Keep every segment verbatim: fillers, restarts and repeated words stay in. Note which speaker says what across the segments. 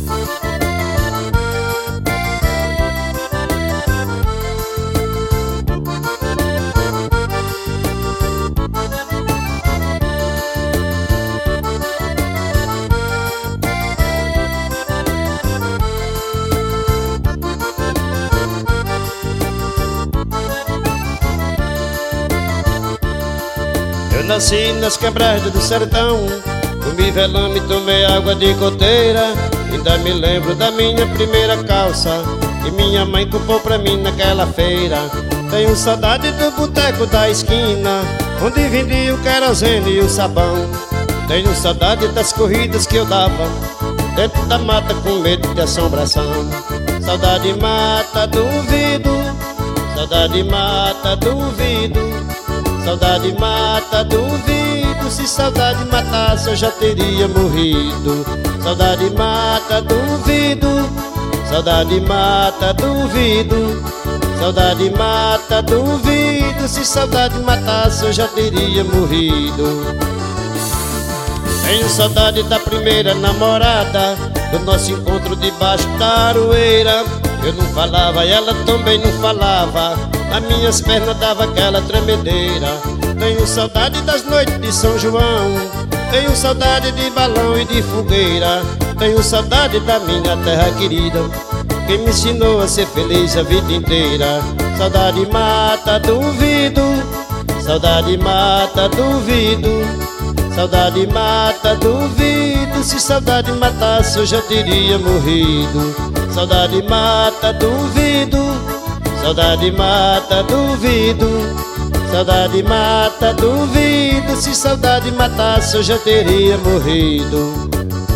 Speaker 1: Eu nasci nas quebradas do sertão, comi velame, tomei água de goteira. Ainda me lembro da minha primeira calça que minha mãe comprou pra mim naquela feira. Tenho saudade do boteco da esquina, onde vendia o querosene e o sabão. Tenho saudade das corridas que eu dava dentro da mata com medo de assombração. Saudade mata, duvido, saudade mata, duvido. Saudade mata, duvido. Se saudade matasse eu já teria morrido. Saudade mata, duvido. Saudade mata, duvido. Saudade mata, duvido. Se saudade matasse eu já teria morrido. Tenho saudade da primeira namorada, do nosso encontro debaixo da aroeira. Eu não falava e ela também não falava, nas minhas pernas dava aquela tremedeira. Tenho saudade das noites de São João, tenho saudade de balão e de fogueira. Tenho saudade da minha terra querida, que me ensinou a ser feliz a vida inteira. Saudade mata, duvido. Saudade mata, duvido. Saudade mata, duvido. Se saudade matasse eu já teria morrido. Saudade mata, duvido. Saudade mata, duvido. Saudade mata, duvido. Se saudade matasse eu já teria morrido.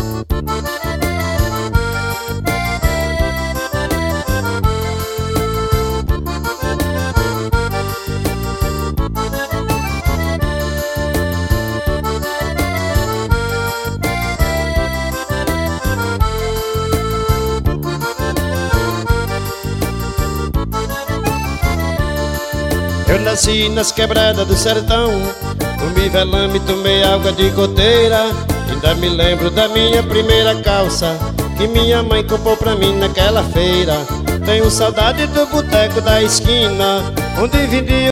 Speaker 1: Eu nasci nas quebradas do sertão, comi velame, tomei água de goteira. Ainda me lembro da minha primeira calça que minha mãe comprou pra mim naquela feira. Tenho saudade do boteco da esquina, onde vendia